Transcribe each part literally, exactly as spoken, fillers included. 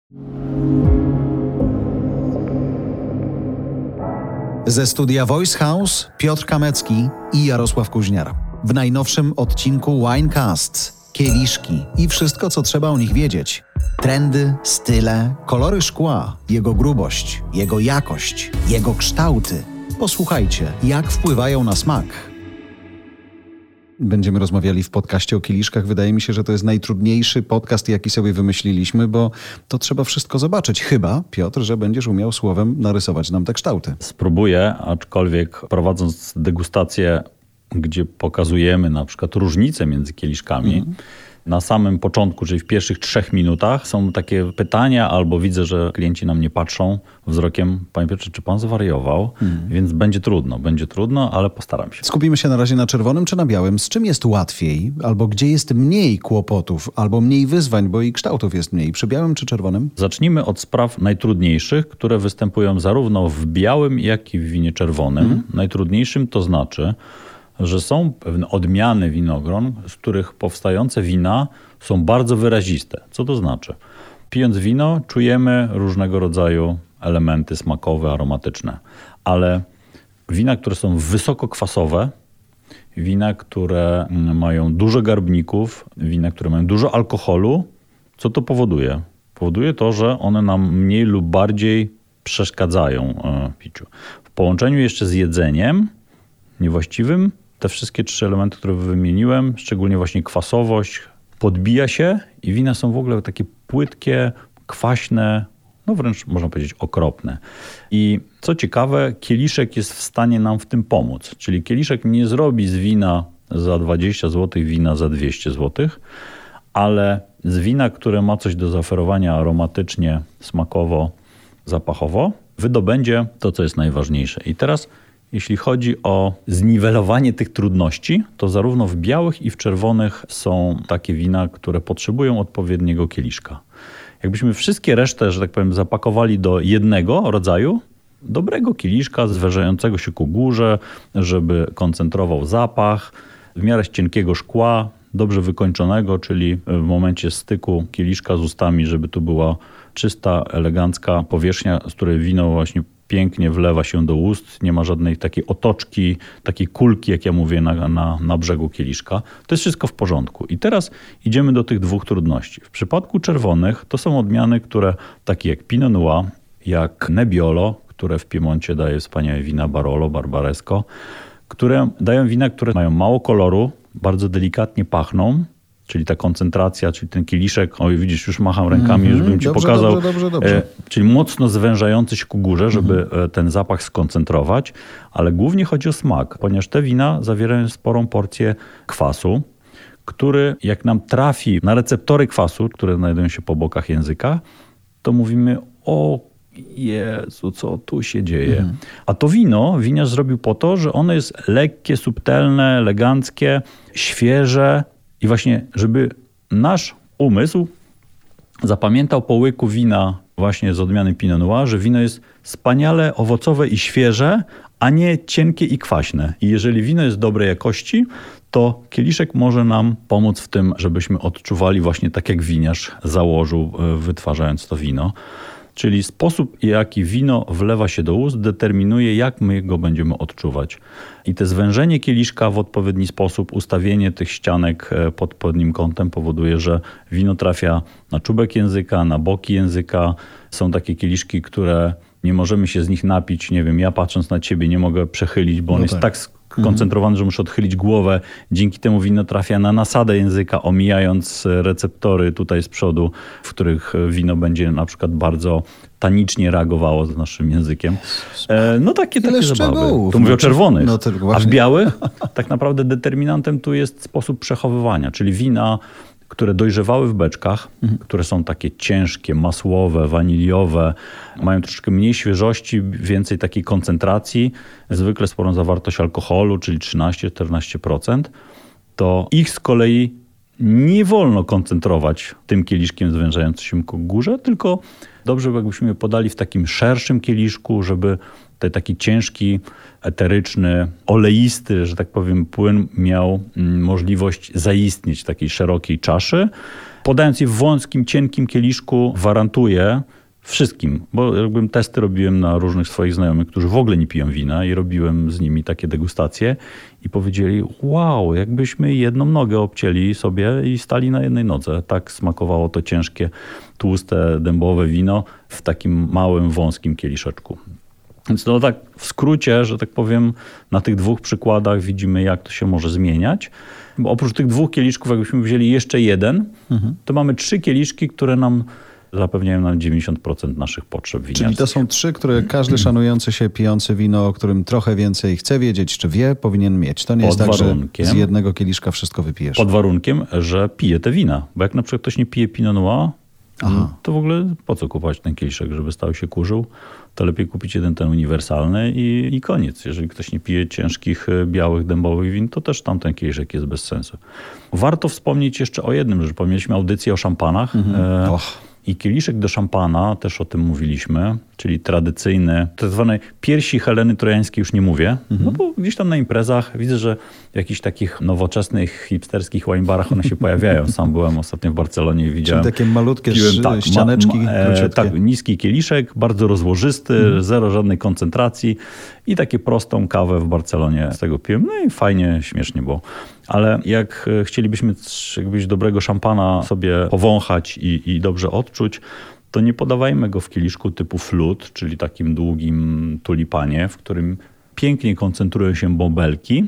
Ze studia Voice House Piotr Kamecki i Jarosław Kuźniar. W najnowszym odcinku Winecasts kieliszki i wszystko, co trzeba o nich wiedzieć. Trendy, style, kolory szkła, jego grubość, jego jakość, jego kształty. Posłuchajcie, jak wpływają na smak. Będziemy rozmawiali w podcaście o kieliszkach. Wydaje mi się, że to jest najtrudniejszy podcast, jaki sobie wymyśliliśmy, bo to trzeba wszystko zobaczyć. Chyba, Piotr, że będziesz umiał słowem narysować nam te kształty. Spróbuję, aczkolwiek prowadząc degustację, gdzie pokazujemy na przykład różnice między kieliszkami, mm. na samym początku, czyli w pierwszych trzech minutach są takie pytania, albo widzę, że klienci na mnie patrzą wzrokiem: panie Piotrze, czy pan zwariował? Mm. Więc będzie trudno, będzie trudno, ale postaram się. Skupimy się na razie na czerwonym czy na białym? Z czym jest łatwiej? Albo gdzie jest mniej kłopotów, albo mniej wyzwań, bo i kształtów jest mniej? Przy białym czy czerwonym? Zacznijmy od spraw najtrudniejszych, które występują zarówno w białym, jak i w winie czerwonym. Mm. Najtrudniejszym to znaczy, że są pewne odmiany winogron, z których powstające wina są bardzo wyraziste. Co to znaczy? Pijąc wino czujemy różnego rodzaju elementy smakowe, aromatyczne, ale wina, które są wysokokwasowe, wina, które mają dużo garbników, wina, które mają dużo alkoholu, co to powoduje? Powoduje to, że one nam mniej lub bardziej przeszkadzają w piciu. W połączeniu jeszcze z jedzeniem niewłaściwym, te wszystkie trzy elementy, które wymieniłem, szczególnie właśnie kwasowość, podbija się i wina są w ogóle takie płytkie, kwaśne, no wręcz można powiedzieć okropne. I co ciekawe, kieliszek jest w stanie nam w tym pomóc. Czyli kieliszek nie zrobi z wina za dwadzieścia złotych wina za dwieście złotych, ale z wina, które ma coś do zaoferowania aromatycznie, smakowo, zapachowo, wydobędzie to, co jest najważniejsze. I teraz jeśli chodzi o zniwelowanie tych trudności, to zarówno w białych i w czerwonych są takie wina, które potrzebują odpowiedniego kieliszka. Jakbyśmy wszystkie resztę, że tak powiem, zapakowali do jednego rodzaju, dobrego kieliszka zwężającego się ku górze, żeby koncentrował zapach, w miarę cienkiego szkła, dobrze wykończonego, czyli w momencie styku kieliszka z ustami, żeby tu była czysta, elegancka powierzchnia, z której wino właśnie pięknie wlewa się do ust, nie ma żadnej takiej otoczki, takiej kulki, jak ja mówię, na, na, na brzegu kieliszka. To jest wszystko w porządku. I teraz idziemy do tych dwóch trudności. W przypadku czerwonych to są odmiany, które takie jak Pinot Noir, jak Nebbiolo, które w Piemoncie daje wspaniałe wina Barolo, Barbaresco, które dają wina, które mają mało koloru, bardzo delikatnie pachną, czyli ta koncentracja, czyli ten kieliszek, oj widzisz, już macham rękami, mm-hmm, żebym ci dobrze, pokazał, dobrze, dobrze, dobrze. E, czyli mocno zwężający się ku górze, żeby mm-hmm. ten zapach skoncentrować, ale głównie chodzi o smak, ponieważ te wina zawierają sporą porcję kwasu, który jak nam trafi na receptory kwasu, które znajdują się po bokach języka, to mówimy: o Jezu, co tu się dzieje? Mm. A to wino winiarz zrobił po to, że ono jest lekkie, subtelne, eleganckie, świeże i właśnie, żeby nasz umysł zapamiętał po łyku wina właśnie z odmiany Pinot Noir, że wino jest wspaniale owocowe i świeże, a nie cienkie i kwaśne. I jeżeli wino jest dobrej jakości, to kieliszek może nam pomóc w tym, żebyśmy odczuwali właśnie tak, jak winiarz założył, wytwarzając to wino. Czyli sposób, jaki wino wlewa się do ust, determinuje, jak my go będziemy odczuwać. I te zwężenie kieliszka w odpowiedni sposób, ustawienie tych ścianek pod odpowiednim kątem powoduje, że wino trafia na czubek języka, na boki języka. Są takie kieliszki, które nie możemy się z nich napić. Nie wiem, ja patrząc na ciebie nie mogę przechylić, bo on no jest tak, tak skoncentrowany, mhm. że muszę odchylić głowę. Dzięki temu wino trafia na nasadę języka, omijając receptory tutaj z przodu, w których wino będzie na przykład bardzo tanicznie reagowało z naszym językiem. E, no takie, takie zabawy. Tu mówię o czerwonych. No a w białych tak naprawdę determinantem tu jest sposób przechowywania, czyli wina, które dojrzewały w beczkach, mhm. które są takie ciężkie, masłowe, waniliowe, mają troszeczkę mniej świeżości, więcej takiej koncentracji, zwykle sporą zawartość alkoholu, czyli trzynaście do czternastu procent, to ich z kolei nie wolno koncentrować tym kieliszkiem zwężającym się ku górze, tylko dobrze jakbyśmy je podali w takim szerszym kieliszku, żeby ten taki ciężki, eteryczny, oleisty, że tak powiem, płyn miał możliwość zaistnieć w takiej szerokiej czaszy. podając je w wąskim, cienkim kieliszku, gwarantuję wszystkim, bo jakbym testy robiłem na różnych swoich znajomych, którzy w ogóle nie piją wina i robiłem z nimi takie degustacje i powiedzieli, wow, jakbyśmy jedną nogę obcięli sobie i stali na jednej nodze. Tak smakowało to ciężkie, tłuste, dębowe wino w takim małym, wąskim kieliszeczku. Więc no tak w skrócie, że tak powiem, na tych dwóch przykładach widzimy, jak to się może zmieniać. Bo oprócz tych dwóch kieliszków, jakbyśmy wzięli jeszcze jeden, mhm. to mamy trzy kieliszki, które nam zapewniają nam dziewięćdziesiąt procent naszych potrzeb winiarskich. Czyli to są trzy, które każdy szanujący się, pijący wino, o którym trochę więcej chce wiedzieć, czy wie, powinien mieć. To nie Pod jest warunkiem, tak, że z jednego kieliszka wszystko wypijesz. Pod warunkiem, że pije te wina. Bo jak na przykład ktoś nie pije Pinot Noir, Aha. to w ogóle po co kupować ten kieliszek, żeby stał się kurzył? To lepiej kupić jeden ten uniwersalny i, i koniec. Jeżeli ktoś nie pije ciężkich, białych, dębowych win, to też tamten kieliszek jest bez sensu. Warto wspomnieć jeszcze o jednym, że pomyliśmy audycję o szampanach. Mhm. E, I kieliszek do szampana, też o tym mówiliśmy, czyli tradycyjny, tak zwane piersi Heleny Trojańskiej już nie mówię, mhm. no bo gdzieś tam na imprezach widzę, że w jakichś takich nowoczesnych, hipsterskich wine barach one się pojawiają. Sam byłem ostatnio w Barcelonie i widziałem. Czyli takie malutkie piłem, tak, ścianeczki ma, e, tak, niski kieliszek, bardzo rozłożysty, mhm. zero żadnej koncentracji i takie prostą kawę w Barcelonie z tego piłem. No i fajnie, śmiesznie było. Ale jak chcielibyśmy jakbyś dobrego szampana sobie powąchać i, i dobrze odczuć, to nie podawajmy go w kieliszku typu flut, czyli takim długim tulipanie, w którym pięknie koncentrują się bąbelki,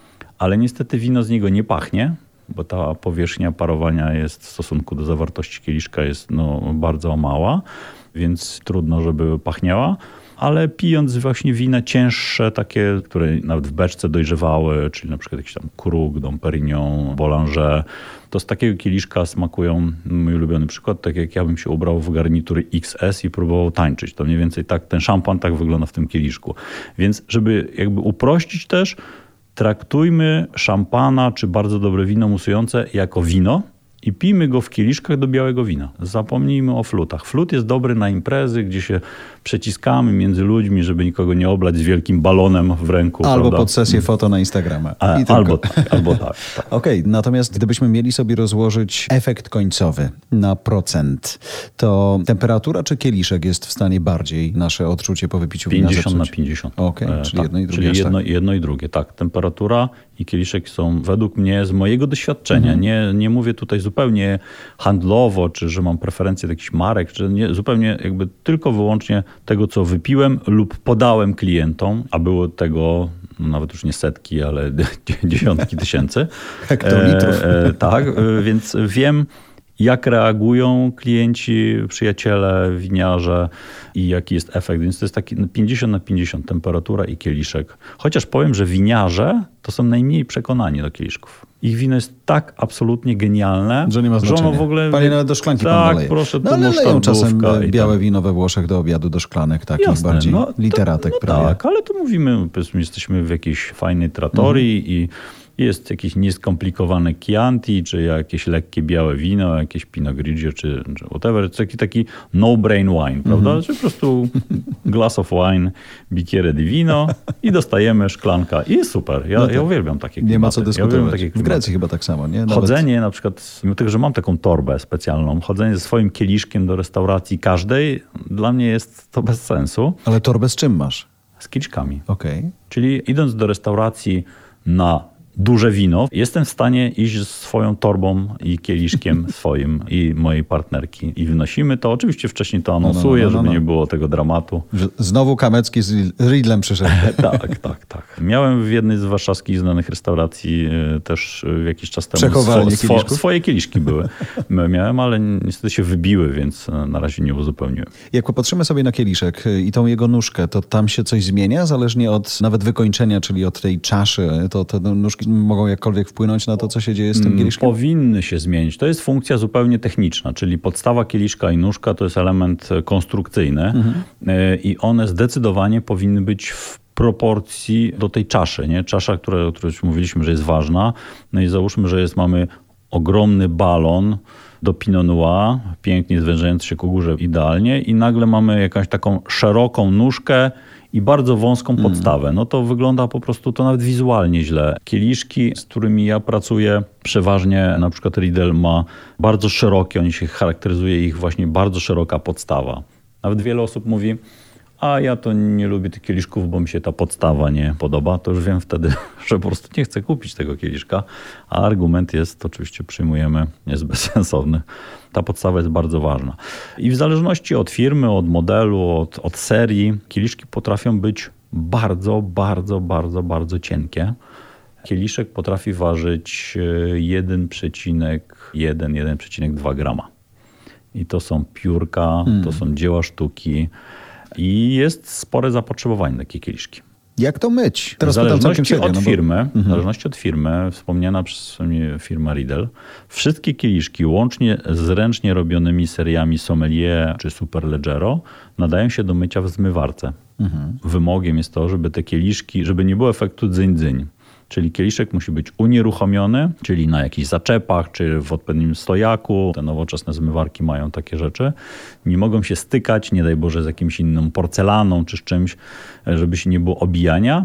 ale niestety wino z niego nie pachnie, bo ta powierzchnia parowania jest w stosunku do zawartości kieliszka jest no, bardzo mała, więc trudno, żeby pachniała. Ale pijąc właśnie wina cięższe, takie, które nawet w beczce dojrzewały, czyli na przykład jakiś tam Krug, Dom Perignon, Boulanger, to z takiego kieliszka smakują, mój ulubiony przykład, tak jak ja bym się ubrał w garnitury X S i próbował tańczyć. To mniej więcej tak, ten szampan tak wygląda w tym kieliszku. Więc żeby jakby uprościć też, traktujmy szampana czy bardzo dobre wino musujące jako wino, i pijmy go w kieliszkach do białego wina. Zapomnijmy o flutach. Flut jest dobry na imprezy, gdzie się przeciskamy między ludźmi, żeby nikogo nie oblać z wielkim balonem w ręku. Albo prawda? pod sesję foto na Instagrama. A, albo tak, albo tak. tak. Okej, okay, natomiast gdybyśmy mieli sobie rozłożyć efekt końcowy na procent, to temperatura czy kieliszek jest w stanie bardziej nasze odczucie po wypiciu wina pięćdziesiąt na pięćdziesiąt. Okej, okay, czyli tak, jedno i drugie. Czyli jedno, tak. jedno i drugie, tak. Temperatura i kieliszek są według mnie, z mojego doświadczenia, mhm. nie, nie mówię tutaj zupełnie handlowo, czy że mam preferencje do jakichś marek, czy nie, zupełnie jakby tylko wyłącznie tego, co wypiłem lub podałem klientom, a było tego no nawet już nie setki, ale dziesiątki tysięcy. Hektolitrów. E, e, tak, e, więc wiem, jak reagują klienci, przyjaciele, winiarze i jaki jest efekt. Więc to jest taki pięćdziesiąt na pięćdziesiąt temperatura i kieliszek. Chociaż powiem, że winiarze to są najmniej przekonani do kieliszków. Ich wino jest tak absolutnie genialne, że nie ma znaczenia. Że ono w ogóle... Panie nawet do szklanki tak, pan doleje. proszę, no, tu ale leją czasem białe tam. wino we Włoszech do obiadu, do szklanek takich Jasne, bardziej no, literatek to, no prawie. Tak, ale tu mówimy, powiedzmy, jesteśmy w jakiejś fajnej trattorii mhm. i jest jakieś nieskomplikowane Chianti, czy jakieś lekkie białe wino, jakieś Pinot Grigio, czy, czy whatever. To taki, taki no-brain wine, prawda? Mm-hmm. Czy po prostu glass of wine, bicchiere di vino i dostajemy szklanka. I jest super. Ja, no ja uwielbiam takie klimaty. Nie ma co dyskutować. Ja w Grecji chyba tak samo, nie? Nawet... Chodzenie na przykład, mimo tego, że mam taką torbę specjalną, chodzenie ze swoim kieliszkiem do restauracji każdej, dla mnie jest to bez sensu. Ale torbę z czym masz? Z kieliszkami. Okej. Okay. Czyli idąc do restauracji na duże wino, jestem w stanie iść z swoją torbą i kieliszkiem swoim i mojej partnerki i wnosimy to. Oczywiście wcześniej to anonsuję, no, no, no, no, no. żeby nie było tego dramatu. Znowu Kamecki z Riedlem przyszedł. tak, tak, tak. Miałem w jednej z warszawskich znanych restauracji też jakiś czas temu Przechowalnie swo, swo, swoje kieliszki były. Miałem, ale niestety się wybiły, więc na razie nie uzupełniłem. Jak popatrzymy sobie na kieliszek i tą jego nóżkę, to tam się coś zmienia? Zależnie od nawet wykończenia, czyli od tej czaszy, to te nóżki mogą jakkolwiek wpłynąć na to, co się dzieje z tym kieliszkiem? Powinny się zmienić. To jest funkcja zupełnie techniczna, czyli podstawa kieliszka i nóżka to jest element konstrukcyjny mhm. i one zdecydowanie powinny być w proporcji do tej czaszy. Nie? Czasza, która, o której już mówiliśmy, że jest ważna. No i załóżmy, że jest, mamy ogromny balon do Pinot Noir, pięknie zwężający się ku górze idealnie i nagle mamy jakąś taką szeroką nóżkę i bardzo wąską podstawę. No to wygląda po prostu to nawet wizualnie źle. Kieliszki, z którymi ja pracuję, przeważnie na przykład Riedel ma bardzo szerokie, oni się charakteryzuje ich właśnie bardzo szeroka podstawa. Nawet wiele osób mówi, a ja to nie lubię tych kieliszków, bo mi się ta podstawa nie podoba, to już wiem wtedy, że po prostu nie chcę kupić tego kieliszka, a argument jest, oczywiście przyjmujemy, jest bezsensowny. Ta podstawa jest bardzo ważna. I w zależności od firmy, od modelu, od, od serii, kieliszki potrafią być bardzo, bardzo, bardzo, bardzo cienkie. Kieliszek potrafi ważyć jeden przecinek jeden do jeden przecinek dwa grama. I to są piórka, hmm. to są dzieła sztuki. I jest spore zapotrzebowanie na takie kieliszki. Jak to myć? Teraz w zależności serio, od no bo... firmy, mhm. w zależności od firmy, wspomniana przez mnie firma Riedel, wszystkie kieliszki, łącznie z ręcznie robionymi seriami Sommelier czy Superleggero, nadają się do mycia w zmywarce. Mhm. Wymogiem jest to, żeby te kieliszki, żeby nie było efektu dzyń-dzyń. Czyli kieliszek musi być unieruchomiony, czyli na jakichś zaczepach, czy w odpowiednim stojaku. Te nowoczesne zmywarki mają takie rzeczy. Nie mogą się stykać, nie daj Boże, z jakimś inną porcelaną, czy z czymś, żeby się nie było obijania.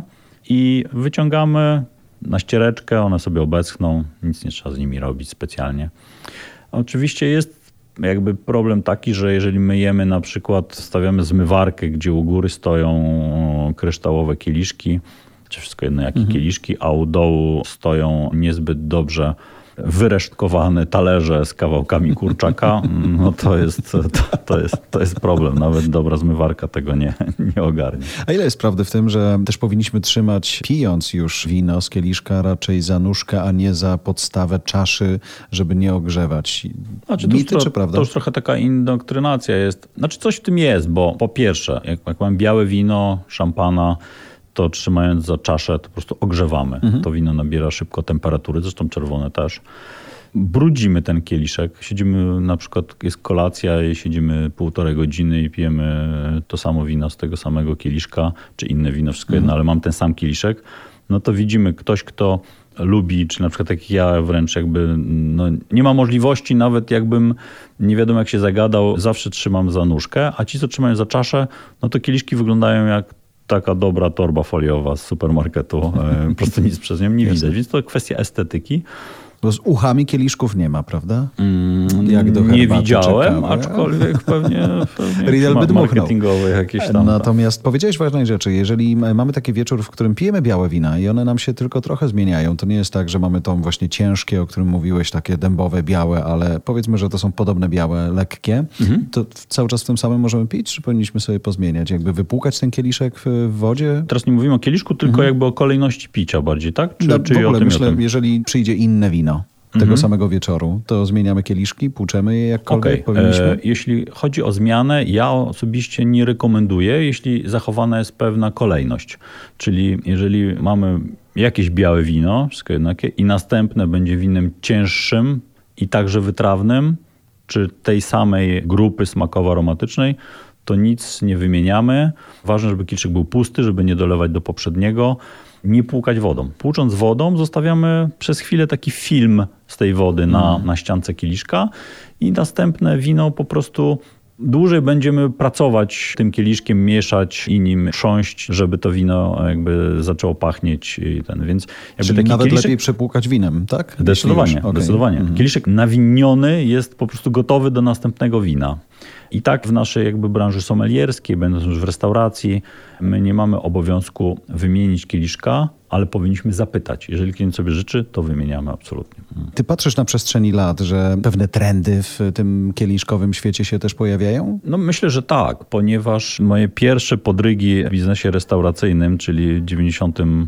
I wyciągamy na ściereczkę, one sobie obeschną, nic nie trzeba z nimi robić specjalnie. Oczywiście jest jakby problem taki, że jeżeli myjemy na przykład, stawiamy zmywarkę, gdzie u góry stoją kryształowe kieliszki, czy wszystko jedno jakie mhm. kieliszki, a u dołu stoją niezbyt dobrze wyresztkowane talerze z kawałkami kurczaka, no to jest, to, to jest, to jest problem. Nawet dobra zmywarka tego nie, nie ogarnie. A ile jest prawdy w tym, że też powinniśmy trzymać, pijąc już wino z kieliszka, raczej za nóżkę, a nie za podstawę czaszy, żeby nie ogrzewać? Znaczy, Mity, to, czy prawda? To już trochę taka indoktrynacja jest. Znaczy coś w tym jest, bo po pierwsze, jak, jak mam białe wino, szampana, to trzymając za czaszę, to po prostu ogrzewamy. Mhm. To wino nabiera szybko temperatury, zresztą czerwone też. Brudzimy ten kieliszek. Siedzimy, na przykład jest kolacja i siedzimy półtorej godziny i pijemy to samo wino z tego samego kieliszka, czy inne wino, wszystko jedno, mhm. ale mam ten sam kieliszek. No to widzimy ktoś, kto lubi, czy na przykład tak jak ja wręcz jakby, no nie ma możliwości, nawet jakbym nie wiadomo jak się zagadał, zawsze trzymam za nóżkę, a ci, co trzymają za czaszę, no to kieliszki wyglądają jak taka dobra torba foliowa z supermarketu. Po prostu nic przez nią nie widać. Więc to kwestia estetyki. Bo z uchami kieliszków nie ma, prawda? Mm, jak do nie widziałem, czekamy. Aczkolwiek pewnie, pewnie Riedel by marketingowe jakieś tam. Natomiast powiedziałeś ważnej rzeczy. Jeżeli mamy taki wieczór, w którym pijemy białe wina i one nam się tylko trochę zmieniają, to nie jest tak, że mamy to właśnie ciężkie, o którym mówiłeś, takie dębowe, białe, ale powiedzmy, że to są podobne białe, lekkie. Mhm. To cały czas w tym samym możemy pić, czy powinniśmy sobie pozmieniać? Jakby wypłukać ten kieliszek w wodzie? Teraz nie mówimy o kieliszku, tylko mhm. jakby o kolejności picia bardziej, tak? Czy, no, czy w ogóle o tym, myślę, o tym? jeżeli przyjdzie inne wino tego mhm. samego wieczoru, to zmieniamy kieliszki, płuczemy je jakkolwiek okay. powinniśmy? E, jeśli chodzi o zmianę, ja osobiście nie rekomenduję, jeśli zachowana jest pewna kolejność. Czyli jeżeli mamy jakieś białe wino, wszystko jednakie, i następne będzie winem cięższym i także wytrawnym, czy tej samej grupy smakowo-aromatycznej, to nic nie wymieniamy. Ważne, żeby kieliszek był pusty, żeby nie dolewać do poprzedniego. Nie płukać wodą. Płucząc wodą zostawiamy przez chwilę taki film z tej wody na, mm. na ściance kieliszka i następne wino po prostu dłużej będziemy pracować tym kieliszkiem, mieszać i nim chrząść, żeby to wino jakby zaczęło pachnieć. I ten. Więc jakby Czyli taki nawet kieliszek... lepiej przepłukać winem, tak? Zdecydowanie. Okay. zdecydowanie. Mm. Kieliszek nawiniony jest po prostu gotowy do następnego wina. I tak w naszej jakby branży sommelierskiej, będąc już w restauracji, my nie mamy obowiązku wymienić kieliszka, ale powinniśmy zapytać. Jeżeli klient sobie życzy, to wymieniamy absolutnie. Ty patrzysz na przestrzeni lat, że pewne trendy w tym kieliszkowym świecie się też pojawiają? No myślę, że tak, ponieważ moje pierwsze podrygi w biznesie restauracyjnym, czyli w dziewięćdziesiątym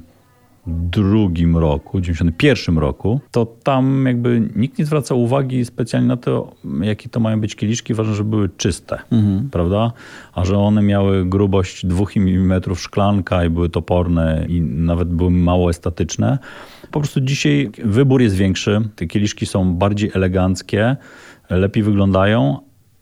drugim roku, dziewięćdziesiątym pierwszym roku, to tam jakby nikt nie zwraca uwagi specjalnie na to, jakie to mają być kieliszki. Ważne, żeby były czyste, mhm. prawda? A że one miały grubość dwóch milimetrów szklanka i były toporne i nawet były mało estetyczne. Po prostu dzisiaj wybór jest większy. Te kieliszki są bardziej eleganckie, lepiej wyglądają,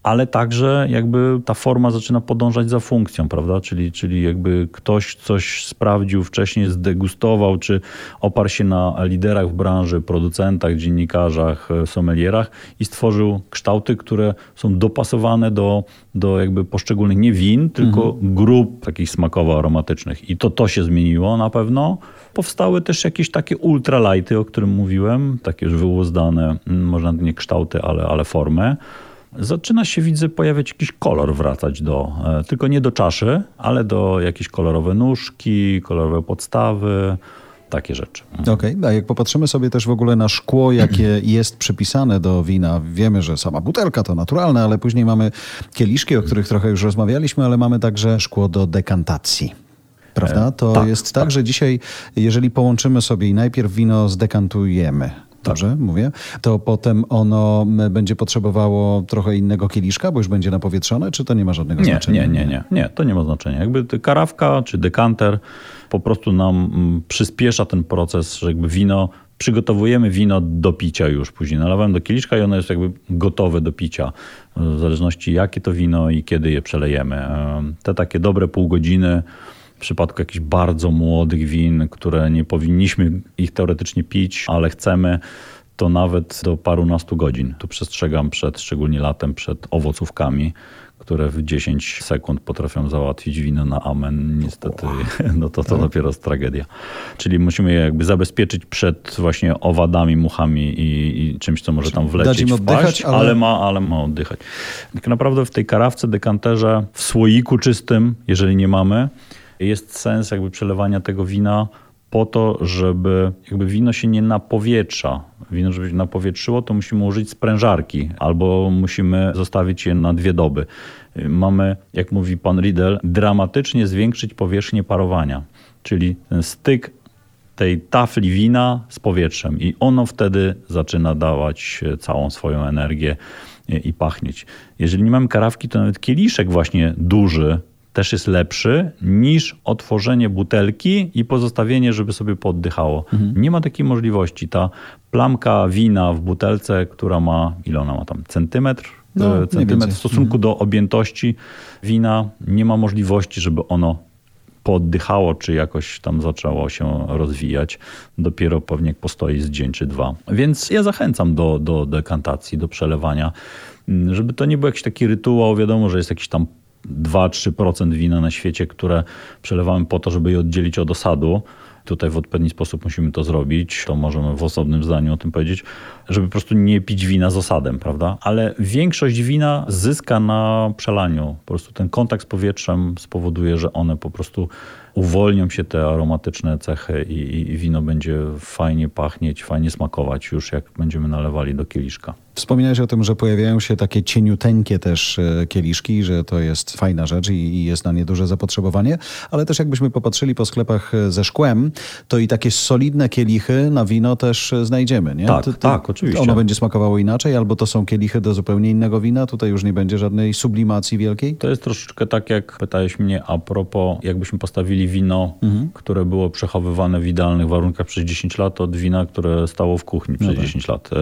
ale także jakby ta forma zaczyna podążać za funkcją, prawda? Czyli, czyli jakby ktoś coś sprawdził wcześniej, zdegustował, czy oparł się na liderach w branży, producentach, dziennikarzach, sommelierach i stworzył kształty, które są dopasowane do, do jakby poszczególnych nie win, tylko mhm. grup takich smakowo-aromatycznych. I to to się zmieniło na pewno. Powstały też jakieś takie ultralighty, o którym mówiłem, takie już wyłuzdane, może nie kształty, ale, ale formy. Zaczyna się, widzę, pojawiać jakiś kolor wracać do, tylko nie do czaszy, ale do jakieś kolorowe nóżki, kolorowe podstawy, takie rzeczy. Okej, okay. A jak popatrzymy sobie też w ogóle na szkło, jakie jest przypisane do wina, wiemy, że sama butelka to naturalne, ale później mamy kieliszki, o których trochę już rozmawialiśmy, ale mamy także szkło do dekantacji. Prawda? To tak, jest tak, tak, że dzisiaj, jeżeli połączymy sobie i najpierw wino zdekantujemy, dobrze tak. mówię, to potem ono będzie potrzebowało trochę innego kieliszka, bo już będzie napowietrzone, czy to nie ma żadnego nie, znaczenia? Nie, nie, nie, nie, to nie ma znaczenia. Jakby karawka czy dekanter po prostu nam przyspiesza ten proces, że jakby wino, przygotowujemy wino do picia już później. Nalewamy do kieliszka i ono jest jakby gotowe do picia. W zależności jakie to wino i kiedy je przelejemy. Te takie dobre pół godziny w przypadku jakichś bardzo młodych win, które nie powinniśmy ich teoretycznie pić, ale chcemy, to nawet do parunastu godzin. Tu przestrzegam przed, szczególnie latem, przed owocówkami, które w dziesięć sekund potrafią załatwić wino na amen. Niestety, no to to dopiero jest tragedia. Czyli musimy je jakby zabezpieczyć przed właśnie owadami, muchami i, i czymś, co może tam wlecieć, Dać im oddychać, wpaść, ale... ale ma, ale ma oddychać. Tak naprawdę w tej karawce, dekanterze, w słoiku czystym, jeżeli nie mamy, jest sens jakby przelewania tego wina po to, żeby jakby wino się nie napowietrza. Wino, żeby się napowietrzyło, to musimy użyć sprężarki albo musimy zostawić je na dwie doby. Mamy, jak mówi pan Riedel, dramatycznie zwiększyć powierzchnię parowania, czyli ten styk tej tafli wina z powietrzem i ono wtedy zaczyna dawać całą swoją energię i pachnieć. Jeżeli nie mamy karawki, to nawet kieliszek właśnie duży też jest lepszy niż otworzenie butelki i pozostawienie, żeby sobie pooddychało. Mhm. Nie ma takiej możliwości. Ta plamka wina w butelce, która ma, ile ona ma tam, centymetr? No, centymetr w stosunku mhm. do objętości wina, nie ma możliwości, żeby ono pooddychało, czy jakoś tam zaczęło się rozwijać. Dopiero pewnie jak postoi z dzień czy dwa. Więc ja zachęcam do, do dekantacji, do przelewania, żeby to nie był jakiś taki rytuał. Wiadomo, że jest jakiś tam dwa do trzech procent wina na świecie, które przelewamy po to, żeby je oddzielić od osadu. Tutaj w odpowiedni sposób musimy to zrobić. To możemy w osobnym zdaniu o tym powiedzieć, żeby po prostu nie pić wina z osadem, prawda? Ale większość wina zyska na przelaniu. Po prostu ten kontakt z powietrzem spowoduje, że one po prostu uwolnią się, te aromatyczne cechy i, i wino będzie fajnie pachnieć, fajnie smakować już jak będziemy nalewali do kieliszka. Wspominałeś o tym, że pojawiają się takie cieniuteńkie też kieliszki, że to jest fajna rzecz i, i jest na nie duże zapotrzebowanie, ale też jakbyśmy popatrzyli po sklepach ze szkłem, to i takie solidne kielichy na wino też znajdziemy, nie? Tak, to, to, tak, oczywiście. Ono będzie smakowało inaczej, albo to są kielichy do zupełnie innego wina, tutaj już nie będzie żadnej sublimacji wielkiej? To jest troszeczkę tak, jak pytałeś mnie a propos, jakbyśmy postawili wino, mhm. które było przechowywane w idealnych warunkach przez dziesięć lat, od wina, które stało w kuchni przez no tak. dziesięć lat.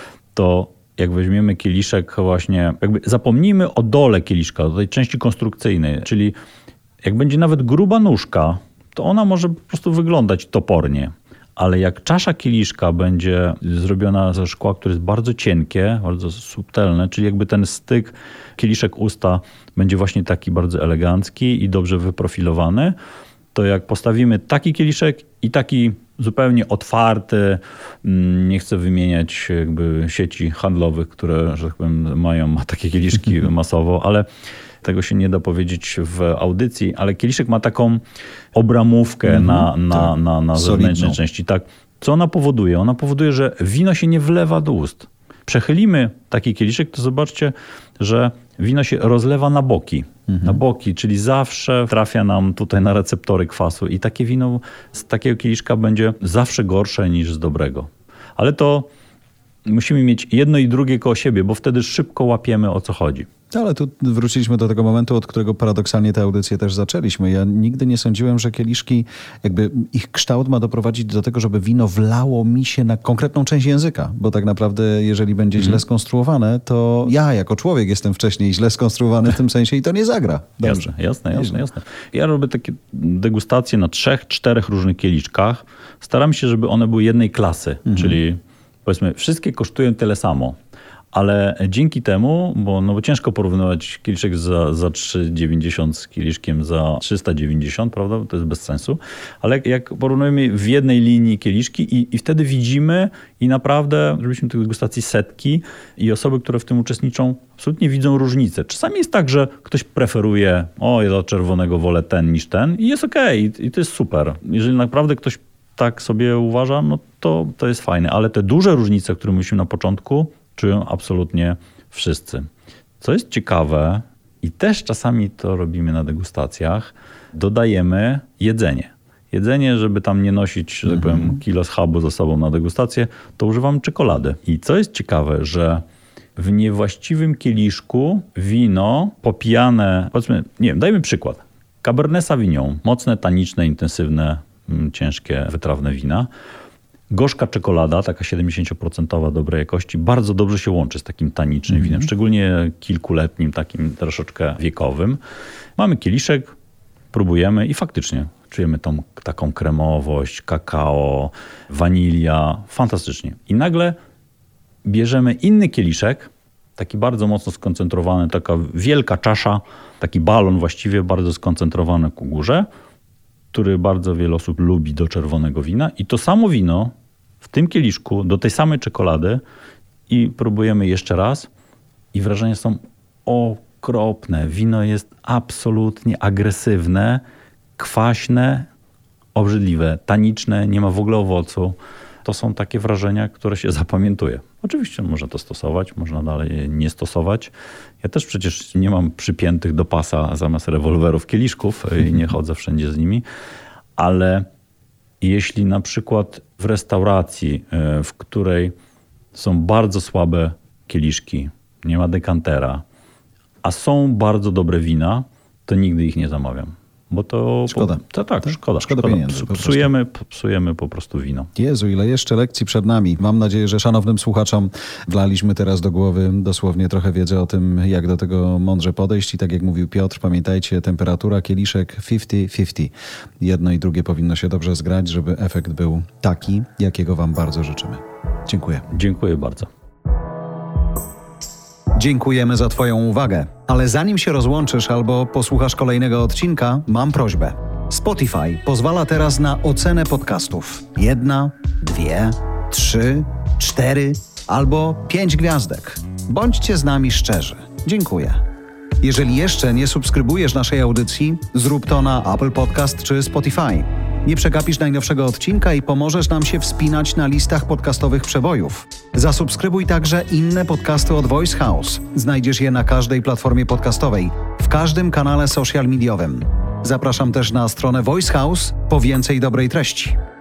To jak weźmiemy kieliszek właśnie, jakby zapomnijmy o dole kieliszka, o tej części konstrukcyjnej, czyli jak będzie nawet gruba nóżka, to ona może po prostu wyglądać topornie. Ale jak czasza kieliszka będzie zrobiona ze szkła, które jest bardzo cienkie, bardzo subtelne, czyli jakby ten styk kieliszek-usta będzie właśnie taki bardzo elegancki i dobrze wyprofilowany, to jak postawimy taki kieliszek i taki zupełnie otwarty, nie chcę wymieniać jakby sieci handlowych, które, że tak powiem, mają takie kieliszki masowo, ale tego się nie da powiedzieć w audycji, ale kieliszek ma taką obramówkę mm-hmm, na, na, tak. na, na zewnętrznej części. Tak. Co ona powoduje? Ona powoduje, że wino się nie wlewa do ust. Przechylimy taki kieliszek, to zobaczcie, że wino się rozlewa na boki. Mhm. Na boki, czyli zawsze trafia nam tutaj na receptory kwasu i takie wino z takiego kieliszka będzie zawsze gorsze niż z dobrego. Ale to musimy mieć jedno i drugie koło siebie, bo wtedy szybko łapiemy, o co chodzi. Ale tu wróciliśmy do tego momentu, od którego paradoksalnie tę audycję też zaczęliśmy. Ja nigdy nie sądziłem, że kieliszki, jakby ich kształt ma doprowadzić do tego, żeby wino wlało mi się na konkretną część języka, bo tak naprawdę jeżeli będzie źle skonstruowane, to ja jako człowiek jestem wcześniej źle skonstruowany w tym sensie i to nie zagra. Dobrze. Jasne, jasne, jasne, jasne. Ja robię takie degustacje na trzech, czterech różnych kieliszkach. Staram się, żeby one były jednej klasy, mhm. czyli powiedzmy wszystkie kosztują tyle samo. Ale dzięki temu, bo, no bo ciężko porównywać kieliszek za, za trzy dziewięćdziesiąt z kieliszkiem za trzysta dziewięćdziesiąt, prawda? To jest bez sensu. Ale jak porównujemy w jednej linii kieliszki i, i wtedy widzimy i naprawdę, robiliśmy tych degustacji setki i osoby, które w tym uczestniczą, absolutnie widzą różnicę. Czasami jest tak, że ktoś preferuje, o ja dla czerwonego wolę ten niż ten i jest okej, okay, i, i to jest super. Jeżeli naprawdę ktoś tak sobie uważa, no to, to jest fajne. Ale te duże różnice, o których mówiliśmy na początku, czują absolutnie wszyscy. Co jest ciekawe i też czasami to robimy na degustacjach, dodajemy jedzenie. Jedzenie, żeby tam nie nosić, że tak powiem, kilo schabu ze sobą na degustację, to używam czekolady. I co jest ciekawe, że w niewłaściwym kieliszku wino popijane, powiedzmy, nie wiem, dajmy przykład. Cabernet Sauvignon, mocne, taniczne, intensywne, ciężkie, wytrawne wina. Gorzka czekolada, taka siedemdziesiąt procent dobrej jakości, bardzo dobrze się łączy z takim tanicznym winem, mm-hmm. szczególnie kilkuletnim, takim troszeczkę wiekowym. Mamy kieliszek, próbujemy i faktycznie czujemy tą taką kremowość, kakao, wanilia, fantastycznie. I nagle bierzemy inny kieliszek, taki bardzo mocno skoncentrowany, taka wielka czasza, taki balon właściwie bardzo skoncentrowany ku górze, który bardzo wiele osób lubi do czerwonego wina i to samo wino w tym kieliszku do tej samej czekolady i próbujemy jeszcze raz i wrażenia są okropne. Wino jest absolutnie agresywne, kwaśne, obrzydliwe, taniczne, nie ma w ogóle owocu. To są takie wrażenia, które się zapamiętuje. Oczywiście można to stosować, można dalej nie stosować. Ja też przecież nie mam przypiętych do pasa zamiast rewolwerów kieliszków i nie chodzę wszędzie z nimi, ale jeśli na przykład w restauracji, w której są bardzo słabe kieliszki, nie ma dekantera, a są bardzo dobre wina, to nigdy ich nie zamawiam. Bo to... Szkoda. To, tak, tak, szkoda. Szkoda, szkoda pieniędzy. Psujemy, psujemy po prostu wino. Jezu, ile jeszcze lekcji przed nami. Mam nadzieję, że szanownym słuchaczom wlaliśmy teraz do głowy dosłownie trochę wiedzy o tym, jak do tego mądrze podejść. I tak jak mówił Piotr, pamiętajcie, temperatura, kieliszek pięćdziesiąt pięćdziesiąt. Jedno i drugie powinno się dobrze zgrać, żeby efekt był taki, jakiego wam bardzo życzymy. Dziękuję. Dziękuję bardzo. Dziękujemy za twoją uwagę. Ale zanim się rozłączysz albo posłuchasz kolejnego odcinka, mam prośbę. Spotify pozwala teraz na ocenę podcastów. Jedna, dwie, trzy, cztery albo pięć gwiazdek. Bądźcie z nami szczerzy. Dziękuję. Jeżeli jeszcze nie subskrybujesz naszej audycji, zrób to na Apple Podcast czy Spotify. Nie przegapisz najnowszego odcinka i pomożesz nam się wspinać na listach podcastowych przebojów. Zasubskrybuj także inne podcasty od Voice House. Znajdziesz je na każdej platformie podcastowej, w każdym kanale social mediowym. Zapraszam też na stronę Voice House po więcej dobrej treści.